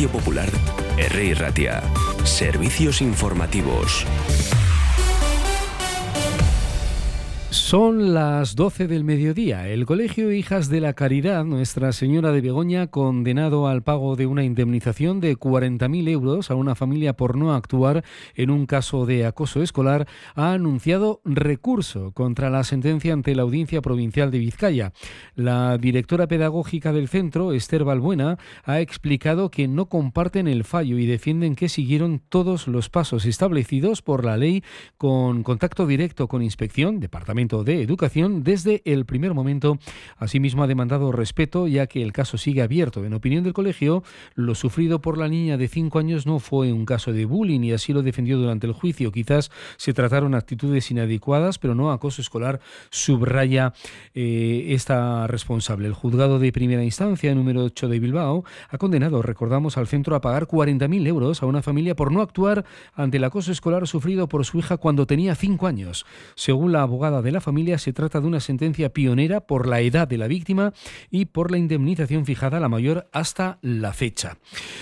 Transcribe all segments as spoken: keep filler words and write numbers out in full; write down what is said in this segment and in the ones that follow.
Radio Popular, Herri Ratia. Servicios informativos. Son las doce del mediodía. El Colegio Hijas de la Caridad Nuestra Señora de Begoña, condenado al pago de una indemnización de cuarenta mil euros a una familia por no actuar en un caso de acoso escolar, ha anunciado recurso contra la sentencia ante la Audiencia Provincial de Vizcaya. La directora pedagógica del centro, Esther Balbuena, ha explicado que no comparten el fallo y defienden que siguieron todos los pasos establecidos por la ley, con contacto directo con Inspección, Departamento de Educación, desde el primer momento. Asimismo, ha demandado respeto, ya que el caso sigue abierto. En opinión del colegio, lo sufrido por la niña de cinco años no fue un caso de bullying, y así lo defendió durante el juicio. Quizás se trataron actitudes inadecuadas, pero no acoso escolar, subraya eh, esta responsable. El juzgado de primera instancia número ocho de Bilbao ha condenado, recordamos, al centro a pagar cuarenta mil euros a una familia por no actuar ante el acoso escolar sufrido por su hija cuando tenía cinco años. Según la abogada de la familia, se trata de una sentencia pionera por la edad de la víctima y por la indemnización fijada, la mayor hasta la fecha.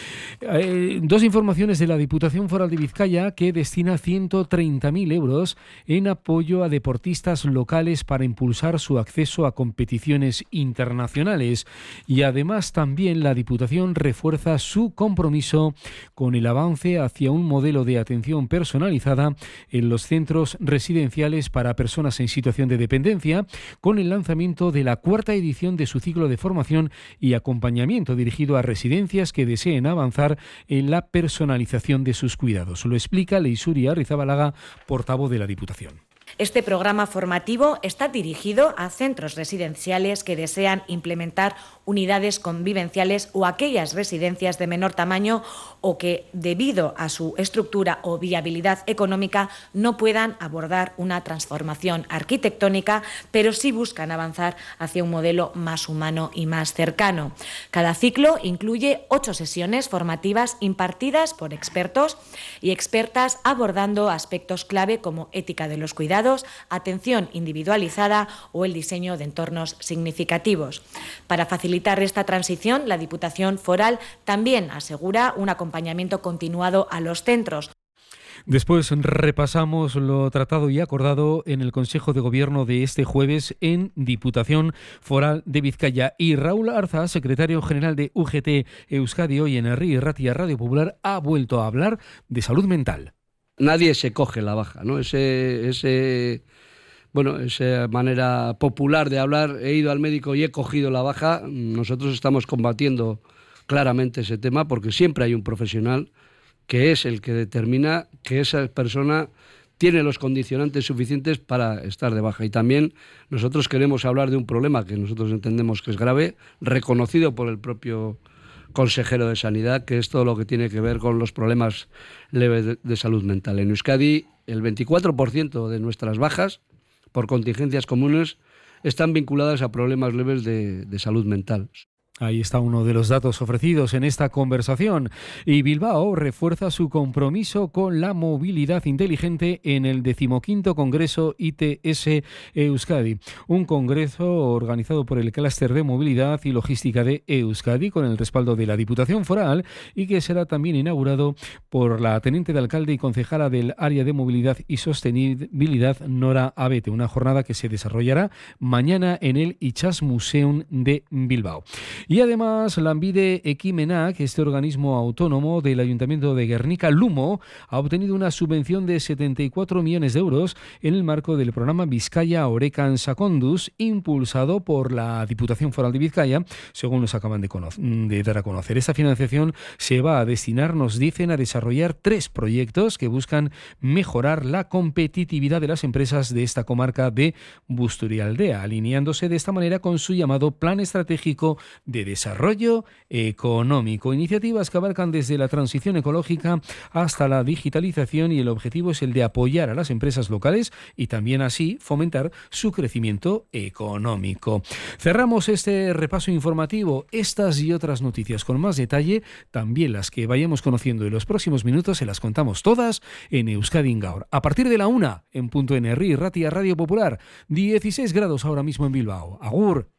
Eh, dos informaciones de la Diputación Foral de Vizcaya, que destina ciento treinta mil euros en apoyo a deportistas locales para impulsar su acceso a competiciones internacionales. Y además también la Diputación refuerza su compromiso con el avance hacia un modelo de atención personalizada en los centros residenciales para personas en situación de dependencia, con el lanzamiento de la cuarta edición de su ciclo de formación y acompañamiento dirigido a residencias que deseen avanzar en la personalización de sus cuidados. Lo explica Leisuri Arrizabalaga, portavoz de la Diputación. Este programa formativo está dirigido a centros residenciales que desean implementar unidades convivenciales o aquellas residencias de menor tamaño o que, debido a su estructura o viabilidad económica, no puedan abordar una transformación arquitectónica, pero sí buscan avanzar hacia un modelo más humano y más cercano. Cada ciclo incluye ocho sesiones formativas impartidas por expertos y expertas abordando aspectos clave como ética de los cuidados, atención individualizada o el diseño de entornos significativos. Para facilitar esta transición, la Diputación Foral también asegura un acompañamiento continuado a los centros. Después repasamos lo tratado y acordado en el Consejo de Gobierno de este jueves en Diputación Foral de Vizcaya. Y Raúl Arza, secretario general de U G T Euskadi, hoy en Herri Ratia Radio Popular, ha vuelto a hablar de salud mental. Nadie se coge la baja, ¿no? Ese, ese, bueno, esa manera popular de hablar, he ido al médico y he cogido la baja. Nosotros estamos combatiendo claramente ese tema porque siempre hay un profesional que es el que determina que esa persona tiene los condicionantes suficientes para estar de baja. Y también nosotros queremos hablar de un problema que nosotros entendemos que es grave, reconocido por el propio consejero de Sanidad, que es todo lo que tiene que ver con los problemas leves de, de salud mental. En Euskadi, el veinticuatro por ciento de nuestras bajas por contingencias comunes están vinculadas a problemas leves de, de salud mental. Ahí está uno de los datos ofrecidos en esta conversación. Y Bilbao refuerza su compromiso con la movilidad inteligente en el decimoquinto Congreso I T S Euskadi, un congreso organizado por el Clúster de Movilidad y Logística de Euskadi con el respaldo de la Diputación Foral, y que será también inaugurado por la teniente de alcalde y concejala del área de movilidad y sostenibilidad, Nora Abete, una jornada que se desarrollará mañana en el Itsas Museum de Bilbao. Y además, Lanbide Ekimenak, este organismo autónomo del Ayuntamiento de Gernika, Lumo, ha obtenido una subvención de setenta y cuatro millones de euros en el marco del programa Bizkaia Orekan Sakonduz, impulsado por la Diputación Foral de Vizcaya, según nos acaban de, cono- de dar a conocer. Esta financiación se va a destinar, nos dicen, a desarrollar tres proyectos que buscan mejorar la competitividad de las empresas de esta comarca de Busturialdea, alineándose de esta manera con su llamado Plan Estratégico de Desarrollo Económico. Iniciativas que abarcan desde la transición ecológica hasta la digitalización, y el objetivo es el de apoyar a las empresas locales y también así fomentar su crecimiento económico. Cerramos este repaso informativo. Estas y otras noticias con más detalle, también las que vayamos conociendo en los próximos minutos, se las contamos todas en Euskadi Gaur. A partir de la una, en punto en Herri Ratia Radio Popular, dieciséis grados ahora mismo en Bilbao. Agur.